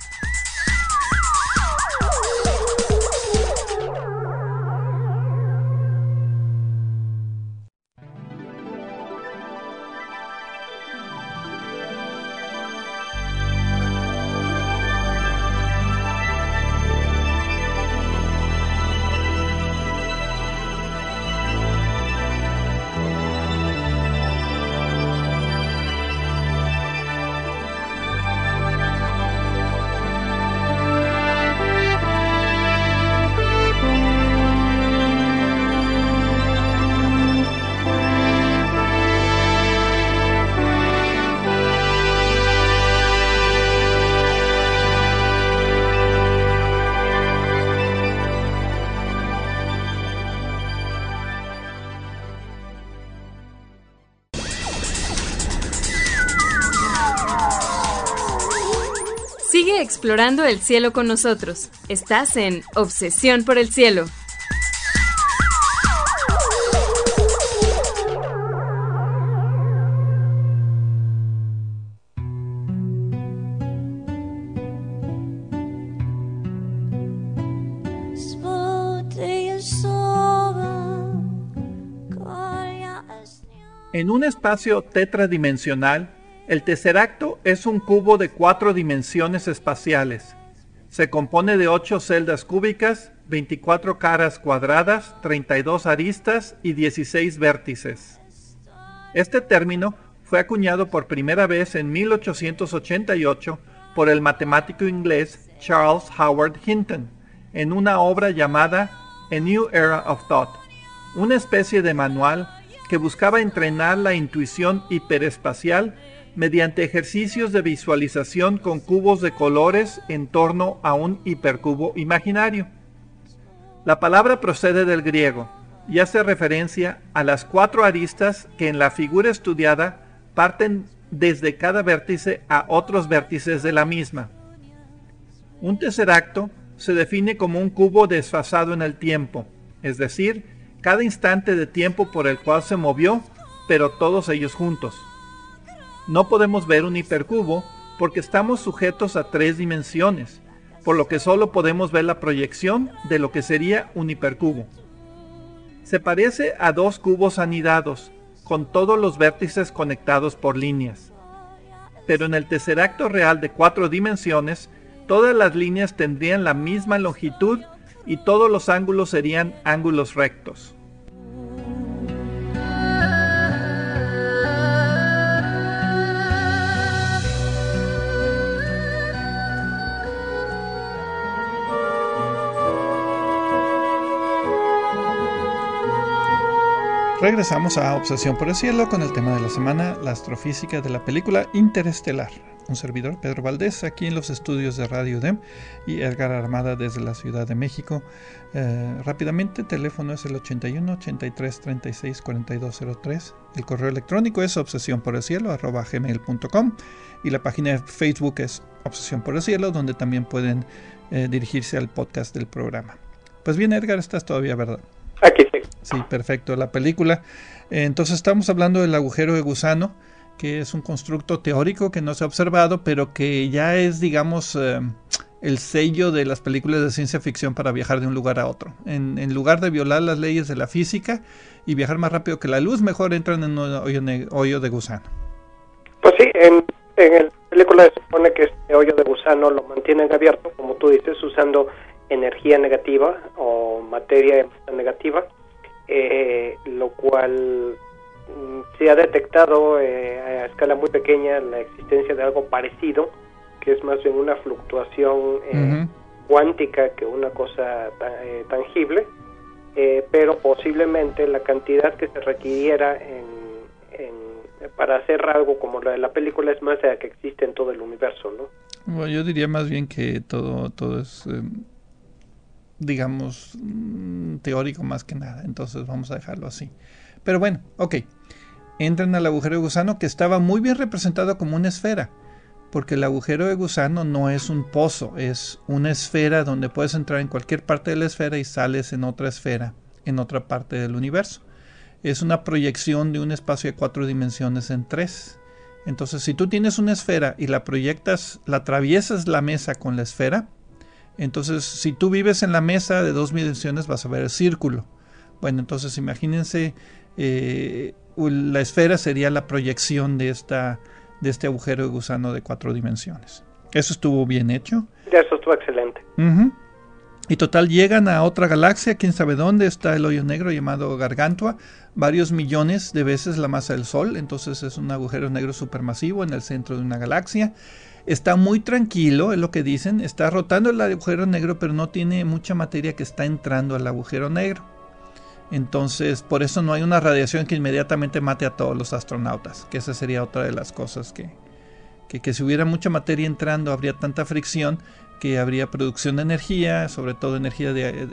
Sigue explorando el cielo con nosotros. Estás en Obsesión por el Cielo. En un espacio tetradimensional, el tesseracto es un cubo de 4 dimensiones espaciales. Se compone de 8 celdas cúbicas, 24 caras cuadradas, 32 aristas y 16 vértices. Este término fue acuñado por primera vez en 1888 por el matemático inglés Charles Howard Hinton en una obra llamada A New Era of Thought, una especie de manual que buscaba entrenar la intuición hiperespacial mediante ejercicios de visualización con cubos de colores en torno a un hipercubo imaginario. La palabra procede del griego y hace referencia a las 4 aristas que en la figura estudiada parten desde cada vértice a otros vértices de la misma. Un tesseracto se define como un cubo desfasado en el tiempo, es decir, cada instante de tiempo por el cual se movió, pero todos ellos juntos. No podemos ver un hipercubo porque estamos sujetos a 3 dimensiones, por lo que solo podemos ver la proyección de lo que sería un hipercubo. Se parece a 2 cubos anidados, con todos los vértices conectados por líneas. Pero en el tesseracto real de 4 dimensiones, todas las líneas tendrían la misma longitud y todos los ángulos serían ángulos rectos. Regresamos a Obsesión por el Cielo con el tema de la semana, la astrofísica de la película Interestelar. Un servidor, Pedro Valdés, aquí en los estudios de Radio UDEM y Edgar Armada desde la Ciudad de México. Rápidamente, teléfono es el 81 83 36 4203. El correo electrónico es obsesionporelcielo@gmail.com y la página de Facebook es Obsesión por el Cielo, donde también pueden dirigirse al podcast del programa. Pues bien, Edgar, estás todavía, ¿verdad? Aquí sí. Sí, perfecto. La película. Entonces estamos hablando del agujero de gusano, que es un constructo teórico que no se ha observado, pero que ya es, digamos, el sello de las películas de ciencia ficción para viajar de un lugar a otro. En lugar de violar las leyes de la física y viajar más rápido que la luz, mejor entran en un hoyo de gusano. Pues sí, en la película se supone que este hoyo de gusano lo mantienen abierto, como tú dices, usando energía negativa o materia negativa, lo cual se ha detectado a escala muy pequeña la existencia de algo parecido, que es más bien una fluctuación cuántica que una cosa tangible, pero posiblemente la cantidad que se requiriera para hacer algo como la de la película es más de la que existe en todo el universo, ¿no? Bueno, yo diría más bien que todo es, digamos, teórico más que nada, entonces vamos a dejarlo así. Pero bueno, ok, entran al agujero de gusano, que estaba muy bien representado como una esfera, porque el agujero de gusano no es un pozo, es una esfera donde puedes entrar en cualquier parte de la esfera y sales en otra esfera, en otra parte del universo. Es una proyección de un espacio de 4 dimensiones en 3. Entonces, si tú tienes una esfera y la proyectas, la atraviesas la mesa con la esfera, entonces si tú vives en la mesa de 2 dimensiones vas a ver el círculo. Bueno, entonces imagínense, la esfera sería la proyección de este agujero de gusano de 4 dimensiones. Eso estuvo bien hecho. Eso estuvo excelente. Y total, llegan a otra galaxia, quién sabe dónde está el hoyo negro llamado Gargantua, varios millones de veces la masa del Sol, entonces es un agujero negro supermasivo en el centro de una galaxia. Está muy tranquilo, es lo que dicen, está rotando el agujero negro, pero no tiene mucha materia que está entrando al agujero negro. Entonces, por eso no hay una radiación que inmediatamente mate a todos los astronautas, que esa sería otra de las cosas que si hubiera mucha materia entrando, habría tanta fricción que habría producción de energía, sobre todo energía de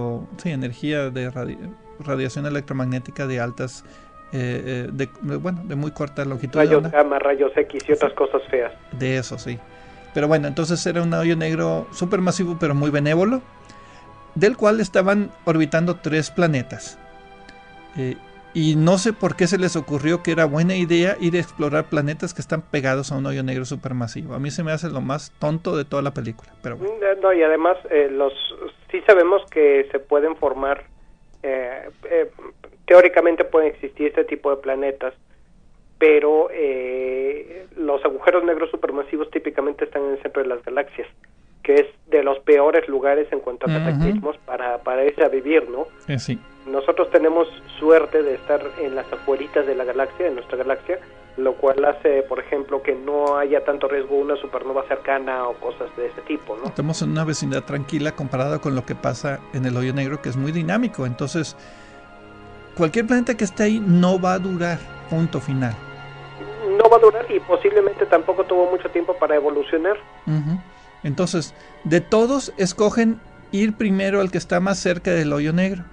radiación electromagnética de altas, de muy corta longitud. Rayos gamma, rayos X y otras cosas feas. De eso, sí. Pero bueno, entonces era un hoyo negro supermasivo, pero muy benévolo, del cual estaban orbitando 3 planetas. Y no sé por qué se les ocurrió que era buena idea ir a explorar planetas que están pegados a un hoyo negro supermasivo. A mí se me hace lo más tonto de toda la película. Pero bueno. No, y además sí sabemos que se pueden formar, teóricamente pueden existir este tipo de planetas, pero los agujeros negros supermasivos típicamente están en el centro de las galaxias, que es de los peores lugares en cuanto a cataclismos para irse a vivir, ¿no? Sí. Nosotros tenemos suerte de estar en las afueritas de la galaxia, de nuestra galaxia, lo cual hace, por ejemplo, que no haya tanto riesgo una supernova cercana o cosas de ese tipo, ¿no? Estamos en una vecindad tranquila comparada con lo que pasa en el hoyo negro, que es muy dinámico. Entonces, cualquier planeta que esté ahí no va a durar, punto final. No va a durar y posiblemente tampoco tuvo mucho tiempo para evolucionar. Entonces, de todos, escogen ir primero al que está más cerca del hoyo negro.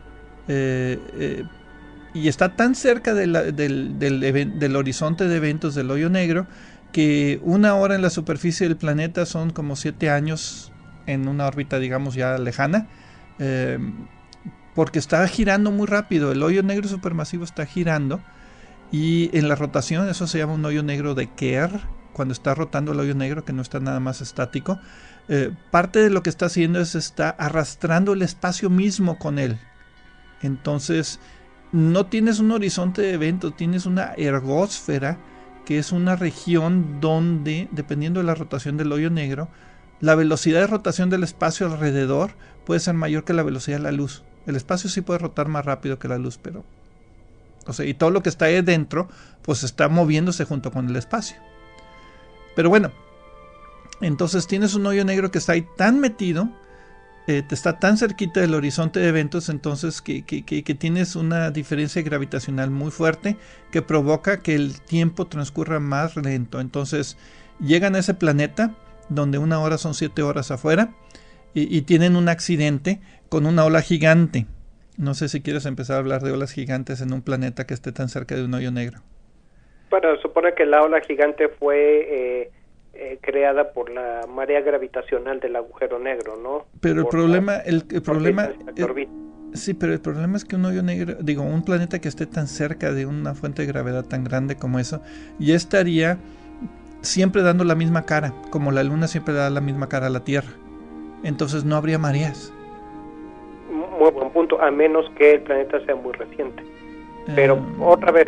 Y está tan cerca del horizonte de eventos del hoyo negro que 1 hora en la superficie del planeta son como 7 años en una órbita, digamos, ya lejana, porque está girando muy rápido. El hoyo negro supermasivo está girando y en la rotación, eso se llama un hoyo negro de Kerr, cuando está rotando el hoyo negro, que no está nada más estático. Parte de lo que está haciendo es está arrastrando el espacio mismo con él. Entonces, no tienes un horizonte de eventos, tienes una ergósfera, que es una región donde, dependiendo de la rotación del hoyo negro, la velocidad de rotación del espacio alrededor puede ser mayor que la velocidad de la luz. El espacio sí puede rotar más rápido que la luz, pero... y todo lo que está ahí dentro, pues está moviéndose junto con el espacio. Pero bueno, entonces tienes un hoyo negro que está ahí tan metido, te está tan cerquita del horizonte de eventos, entonces que tienes una diferencia gravitacional muy fuerte que provoca que el tiempo transcurra más lento. Entonces llegan a ese planeta donde 1 hora son 7 horas afuera y tienen un accidente con una ola gigante. No sé si quieres empezar a hablar de olas gigantes en un planeta que esté tan cerca de un hoyo negro. Bueno, supone que la ola gigante fue creada por la marea gravitacional del agujero negro, ¿no? Pero el problema Sí, pero el problema es que un hoyo negro, digo, un planeta que esté tan cerca de una fuente de gravedad tan grande como eso, ya estaría siempre dando la misma cara, como la Luna siempre da la misma cara a la Tierra. Entonces no habría mareas. Muy buen punto, a menos que el planeta sea muy reciente. Pero otra vez,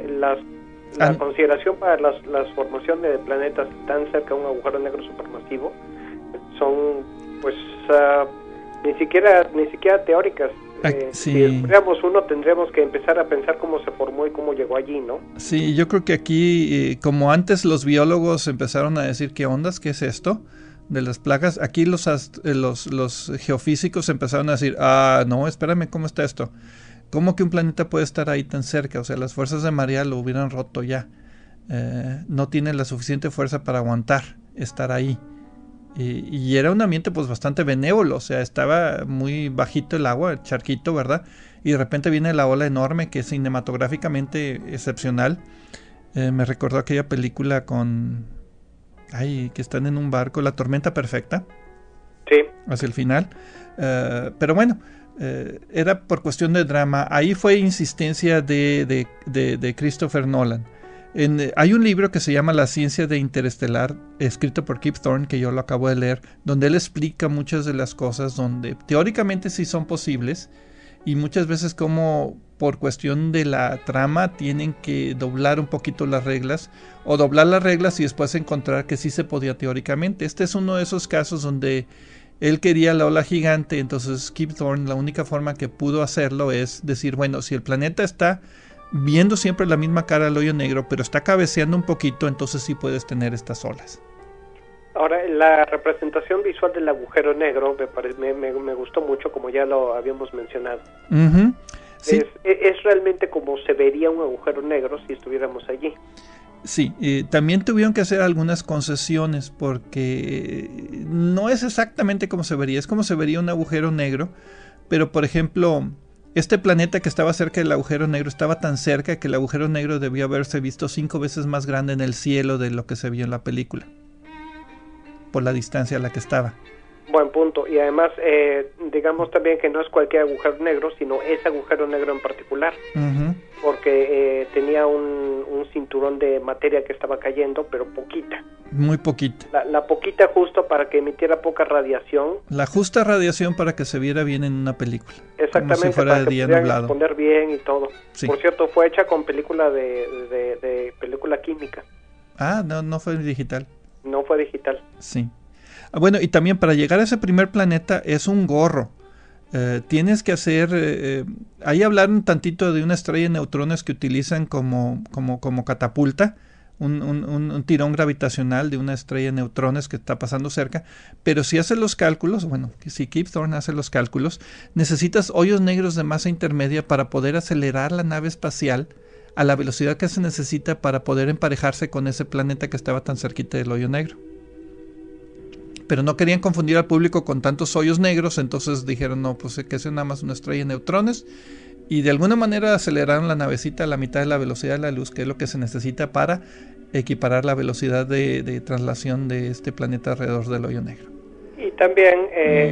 la consideración para las formaciones de planetas tan cerca de un agujero negro supermasivo son, pues, ni siquiera teóricas. Sí. Si descubriéramos uno, tendríamos que empezar a pensar cómo se formó y cómo llegó allí, ¿no? Sí, yo creo que aquí, como antes los biólogos empezaron a decir qué ondas, qué es esto de las placas, aquí los geofísicos empezaron a decir, no, espérame, ¿cómo está esto? ¿Cómo que un planeta puede estar ahí tan cerca? O sea, las fuerzas de marea lo hubieran roto ya. No tienen la suficiente fuerza para aguantar estar ahí. Y era un ambiente pues bastante benévolo, o sea, estaba muy bajito el agua, el charquito, ¿verdad? Y de repente viene la ola enorme que es cinematográficamente excepcional. Me recordó aquella película que están en un barco, La tormenta perfecta. Sí. Hacia el final. Pero bueno, era por cuestión de drama. Ahí fue insistencia de Christopher Nolan. Hay un libro que se llama La ciencia de Interestelar, escrito por Kip Thorne, que yo lo acabo de leer, donde él explica muchas de las cosas donde teóricamente sí son posibles y muchas veces como por cuestión de la trama tienen que doblar un poquito las reglas o doblar las reglas y después encontrar que sí se podía teóricamente. Este es uno de esos casos donde él quería la ola gigante, entonces Kip Thorne la única forma que pudo hacerlo es decir, bueno, si el planeta está viendo siempre la misma cara al hoyo negro, pero está cabeceando un poquito, entonces sí puedes tener estas olas. Ahora, la representación visual del agujero negro me gustó mucho, como ya lo habíamos mencionado. Uh-huh. Sí. Es realmente como se vería un agujero negro si estuviéramos allí. Sí, también tuvieron que hacer algunas concesiones porque no es exactamente como se vería, es como se vería un agujero negro, pero por ejemplo, este planeta que estaba cerca del agujero negro estaba tan cerca que el agujero negro debió haberse visto 5 veces más grande en el cielo de lo que se vio en la película, por la distancia a la que estaba. Buen punto, y además digamos también que no es cualquier agujero negro, sino ese agujero negro en particular, uh-huh. Porque tenía un cinturón de materia que estaba cayendo, pero poquita. Muy poquita. La poquita justo para que emitiera poca radiación. La justa radiación para que se viera bien en una película. Exactamente, como si fuera para de que día pudieran nublado. Responder bien y todo. Sí. Por cierto, fue hecha con película de película química. No fue digital. No fue digital. Sí. Bueno, y también para llegar a ese primer planeta es un gorro. Tienes que hacer... ahí hablaron tantito de una estrella de neutrones que utilizan como catapulta, un tirón gravitacional de una estrella de neutrones que está pasando cerca, pero si haces los cálculos, bueno, si Kip Thorne hace los cálculos, necesitas hoyos negros de masa intermedia para poder acelerar la nave espacial a la velocidad que se necesita para poder emparejarse con ese planeta que estaba tan cerquita del hoyo negro. Pero no querían confundir al público con tantos hoyos negros, entonces dijeron, no, pues que sea nada más una estrella de neutrones, y de alguna manera aceleraron la navecita a la mitad de la velocidad de la luz, que es lo que se necesita para equiparar la velocidad de traslación de este planeta alrededor del hoyo negro. Y también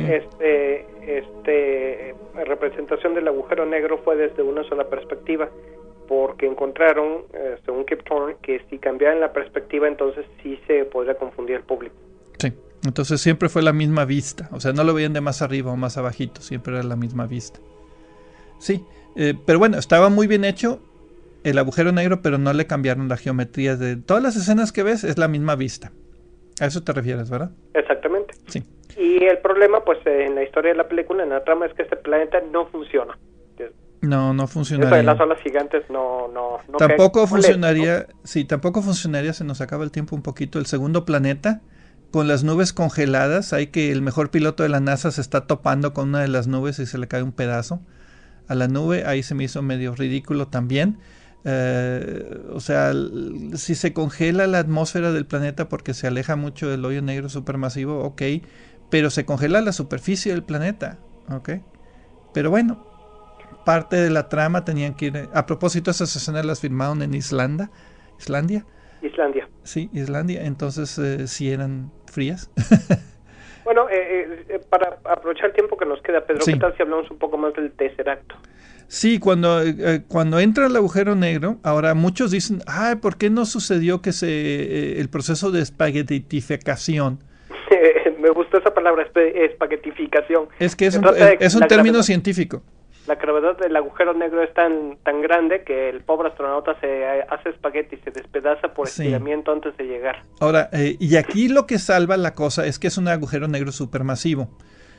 representación del agujero negro fue desde una sola perspectiva, porque encontraron, según Kip Thorne, que si cambiaban la perspectiva, entonces sí se podría confundir al público. Sí. Entonces siempre fue la misma vista, o sea, no lo veían de más arriba o más abajito, siempre era la misma vista. Sí, pero bueno, estaba muy bien hecho el agujero negro, pero no le cambiaron la geometría de todas las escenas que ves, es la misma vista. A eso te refieres, ¿verdad? Exactamente. Sí. Y el problema, pues, en la historia de la película, en la trama, es que este planeta no funciona. No funcionaría. Eso de las olas gigantes no tampoco funcionaría, ¿no? Sí, tampoco funcionaría, se nos acaba el tiempo un poquito, el segundo planeta, con las nubes congeladas. Hay que el mejor piloto de la NASA se está topando con una de las nubes y se le cae un pedazo a la nube. Ahí se me hizo medio ridículo también. O sea, si se congela la atmósfera del planeta porque se aleja mucho del hoyo negro supermasivo, ok, pero se congela la superficie del planeta, ok. Pero bueno, parte de la trama tenían que ir. A propósito, esas escenas las filmaron en Islandia. Islandia. Sí, Islandia. Entonces sí eran frías. Bueno, para aprovechar el tiempo que nos queda, Pedro, Sí. ¿qué tal si hablamos un poco más del Tesseracto? Sí, cuando entra el agujero negro, ahora muchos dicen, ¿por qué no sucedió que el proceso de espaguetificación? Me gustó esa palabra, espaguetificación. Es que es Se un trata de término gravedad. científico. La gravedad del agujero negro es tan grande que el pobre astronauta se hace espagueti y se despedaza por Sí. estiramiento antes de llegar. Ahora, y aquí lo que salva la cosa es que es un agujero negro supermasivo.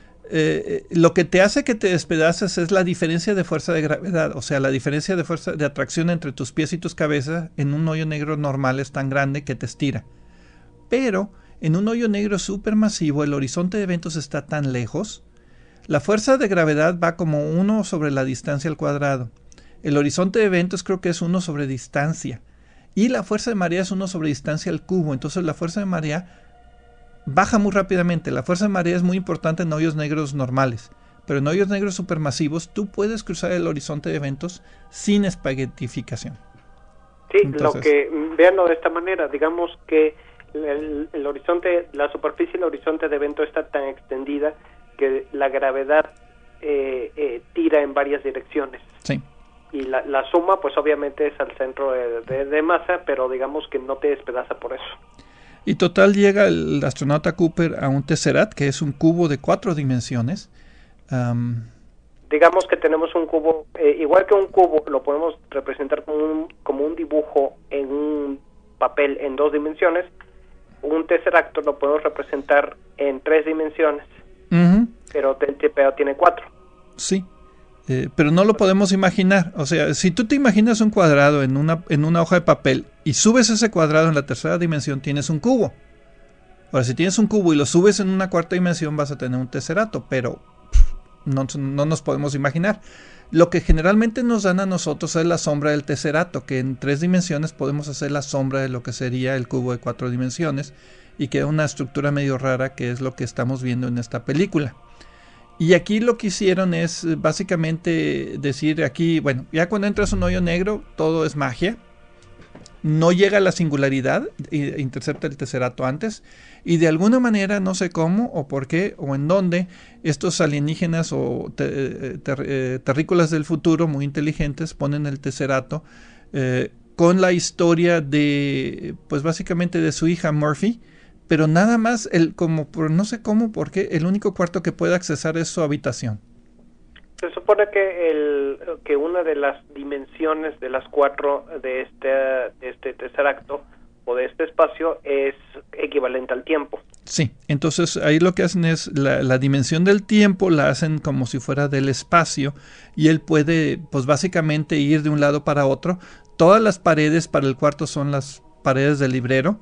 Lo que te hace que te despedaces es la diferencia de fuerza de gravedad, o sea, la diferencia de fuerza de atracción entre tus pies y tus cabezas en un hoyo negro normal es tan grande que te estira. Pero en un hoyo negro supermasivo el horizonte de eventos está tan lejos, la fuerza de gravedad va como 1 sobre la distancia al cuadrado. El horizonte de eventos creo que es 1 sobre distancia. Y la fuerza de marea es 1 sobre distancia al cubo. Entonces la fuerza de marea baja muy rápidamente. La fuerza de marea es muy importante en hoyos negros normales. Pero en hoyos negros supermasivos tú puedes cruzar el horizonte de eventos sin espaguetificación. Sí, Entonces, véanlo de esta manera, digamos que el horizonte, la superficie del horizonte de evento está tan extendida que la gravedad tira en varias direcciones. Sí. Y la suma, pues obviamente es al centro de masa, pero digamos que no te despedaza por eso. Y total llega el astronauta Cooper a un Tesseract, que es un cubo de 4 dimensiones. Digamos que tenemos un cubo, igual que un cubo, lo podemos representar como un dibujo en un papel en 2 dimensiones. Un Tesseracto lo podemos representar en 3 dimensiones, pero tiene 4. Sí, pero no lo podemos imaginar. O sea, si tú te imaginas un cuadrado en una hoja de papel y subes ese cuadrado en la tercera dimensión, tienes un cubo. Ahora, si tienes un cubo y lo subes en una cuarta dimensión, vas a tener un Tesseracto, pero no nos podemos imaginar. Lo que generalmente nos dan a nosotros es la sombra del Tesseracto, que en 3 dimensiones podemos hacer la sombra de lo que sería el cubo de 4 dimensiones y queda una estructura medio rara, que es lo que estamos viendo en esta película. Y aquí lo que hicieron es básicamente decir aquí, bueno, ya cuando entras a un hoyo negro, todo es magia. No llega a la singularidad, intercepta el Tesseracto antes, y de alguna manera, no sé cómo, o por qué, o en dónde, estos alienígenas o terrícolas del futuro muy inteligentes ponen el Tesseracto con la historia de, pues básicamente de su hija Murphy, pero nada más, no sé cómo, por qué, el único cuarto que puede accesar es su habitación. Se supone que una de las dimensiones de las 4 de este Tesseracto o de este espacio es equivalente al tiempo. Sí, entonces ahí lo que hacen es la dimensión del tiempo la hacen como si fuera del espacio y él puede, pues básicamente ir de un lado para otro. Todas las paredes para el cuarto son las paredes del librero.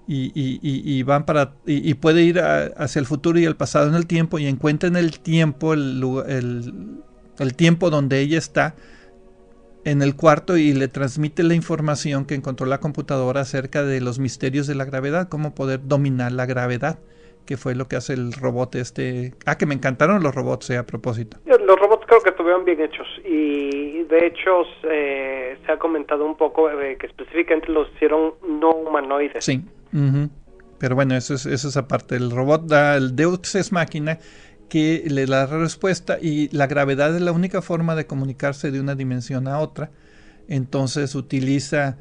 Y van y puede ir hacia el futuro y el pasado en el tiempo y encuentra en el tiempo el tiempo donde ella está en el cuarto y le transmite la información que encontró la computadora acerca de los misterios de la gravedad, cómo poder dominar la gravedad, que fue lo que hace el robot que me encantaron los robots a propósito. Los robots creo que estuvieron bien hechos y de hecho se ha comentado un poco que específicamente los hicieron no humanoides. Sí. Pero bueno, eso es aparte. El robot da el Deus Ex Machina que le da la respuesta y la gravedad es la única forma de comunicarse de una dimensión a otra. Entonces utiliza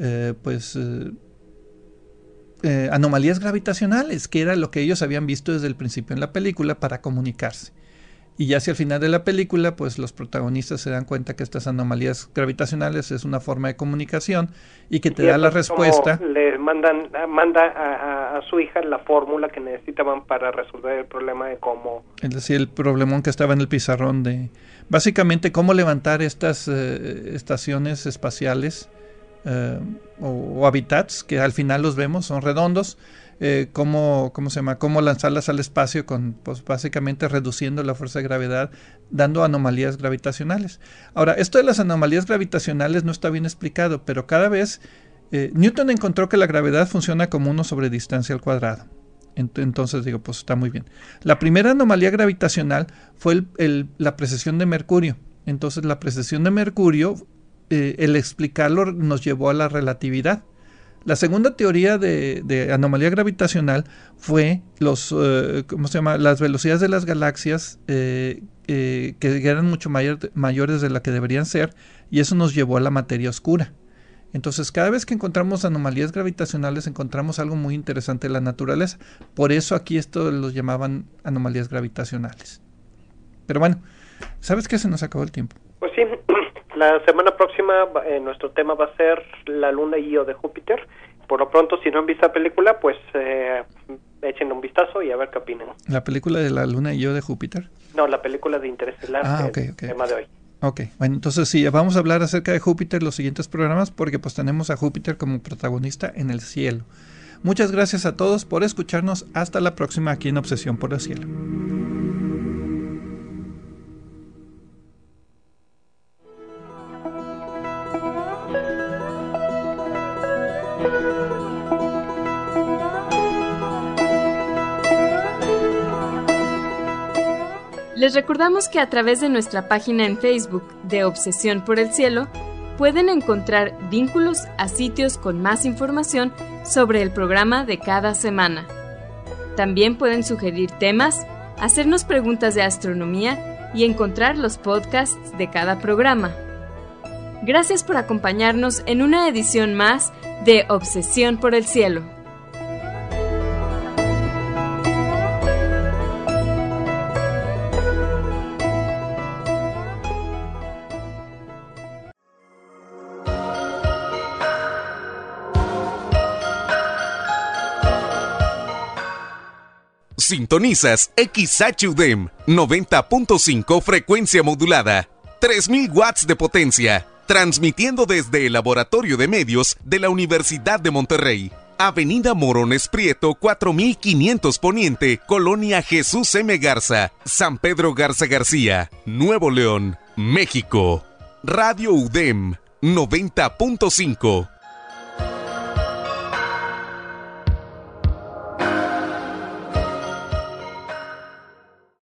anomalías gravitacionales, que era lo que ellos habían visto desde el principio en la película para comunicarse. Y ya hacia el final de la película, pues los protagonistas se dan cuenta que estas anomalías gravitacionales es una forma de comunicación y que te da la respuesta. Le manda a su hija la fórmula que necesitaban para resolver el problema de cómo... Es decir, el problemón que estaba en el pizarrón de básicamente cómo levantar estas estaciones espaciales o hábitats, que al final los vemos, son redondos. Cómo lanzarlas al espacio pues básicamente reduciendo la fuerza de gravedad, dando anomalías gravitacionales. Ahora, esto de las anomalías gravitacionales no está bien explicado, pero cada vez Newton encontró que la gravedad funciona como 1 sobre distancia al cuadrado. Entonces digo, pues está muy bien. La primera anomalía gravitacional fue la precesión de Mercurio. Entonces la precesión de Mercurio, el explicarlo nos llevó a la relatividad. La segunda teoría de anomalía gravitacional fue las velocidades de las galaxias que eran mucho mayores de la que deberían ser, y eso nos llevó a la materia oscura. Entonces, cada vez que encontramos anomalías gravitacionales, encontramos algo muy interesante en la naturaleza. Por eso aquí esto los llamaban anomalías gravitacionales. Pero bueno, ¿sabes qué? Se nos acabó el tiempo. Pues sí, la semana próxima nuestro tema va a ser la luna Io de Júpiter. Por lo pronto, si no han visto la película, pues echen un vistazo y a ver qué opinan. ¿La película de la luna Io de Júpiter? No, la película de Interestelar, okay. tema de hoy. Ok, bueno, entonces sí, vamos a hablar acerca de Júpiter los siguientes programas, porque pues tenemos a Júpiter como protagonista en el cielo. Muchas gracias a todos por escucharnos. Hasta la próxima aquí en Obsesión por el Cielo. Les recordamos que a través de nuestra página en Facebook de Obsesión por el Cielo pueden encontrar vínculos a sitios con más información sobre el programa de cada semana. También pueden sugerir temas, hacernos preguntas de astronomía y encontrar los podcasts de cada programa. Gracias por acompañarnos en una edición más de Obsesión por el Cielo. Sintonizas XHUDEM 90.5 frecuencia modulada, 3000 watts de potencia, transmitiendo desde el Laboratorio de Medios de la Universidad de Monterrey. Avenida Morones Prieto 4500 Poniente, Colonia Jesús M. Garza, San Pedro Garza García, Nuevo León, México. Radio UDEM 90.5.